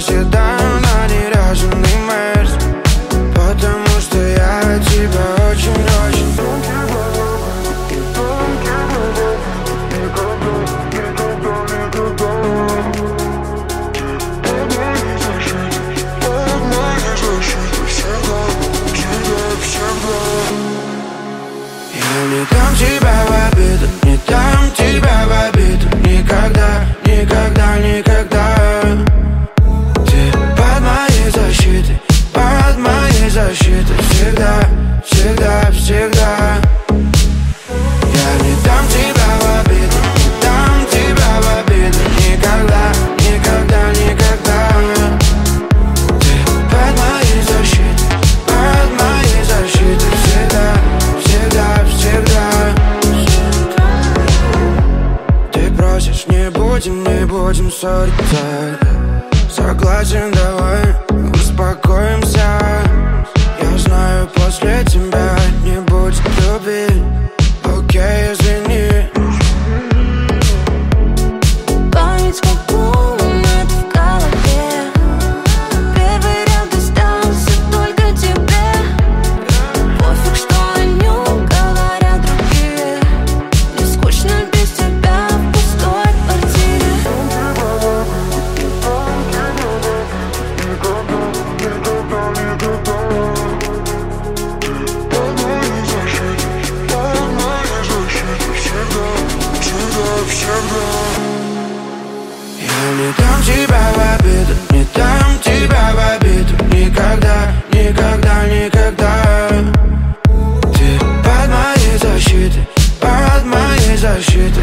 оседаю на неряшенный мерз, потому что я от тебя очень-очень. Я не дам тебя в обиду, не дам тебя в обиду. Никогда, никогда, никогда. Ты под моей защитой, под моей защитой. Всегда, всегда, всегда. Я не дам тебя в обиду, не дам тебя в обиду. Никогда, никогда, никогда. Ты под моей защитой, под моей защитой. Всегда, всегда, всегда. Ты просишь, не будем ссориться. Согласен, давай успокоимся. Я знаю, после тебя не будет любви. Окей, извини. Память как комнат в голове. Первый ряд остался только тебе. Пофиг, что о нем говорят другие. Мне скучно без тебя в пустой квартире. Я не дам тебя в обиду, не дам тебя в обиду. Никогда, никогда, никогда. Ты под моей защитой, под моей защитой.